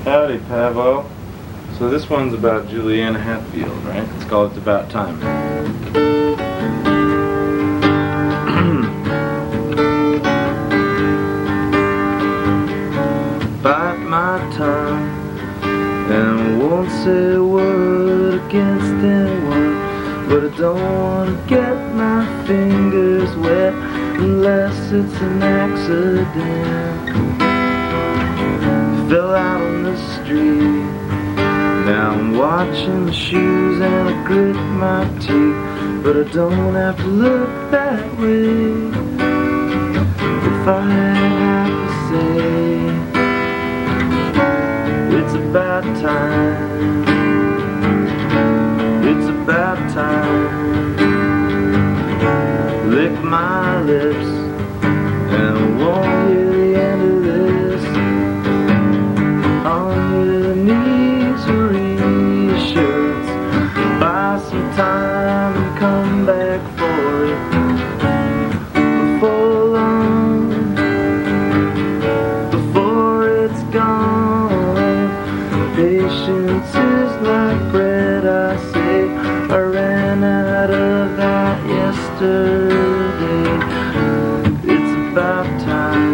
Howdy, Pavo. So this one's about Juliana Hatfield, right? It's called It's About Time. Bite my tongue and won't say a word against anyone, but I don't want to get my fingers wet unless it's an accident. Fell out on the street. Now I'm watching my shoes and I grit my teeth, but I don't have to look that way. If I have to say, it's about time. It's about time. Lick my lips and I won't hear the end of this. On your knees or reassurance, buy some time and come back for it before long, before it's gone. Patience is like bread, I say. I ran out of that yesterday. It's about time.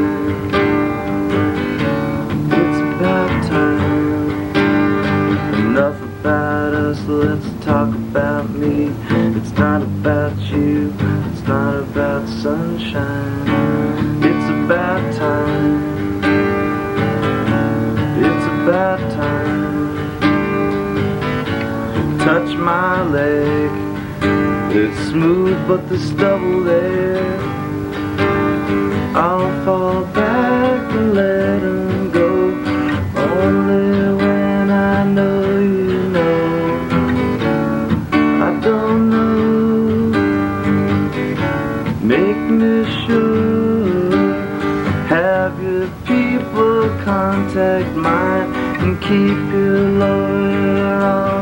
Enough about us, let's talk about me. It's not about you, it's not about sunshine. It's about time. It's about time. Touch my leg, it's smooth but there's stubble there. I'll fall back and let him go, only when I know you know. I don't know. Make me sure. Have your people contact mine and keep your lawyer on.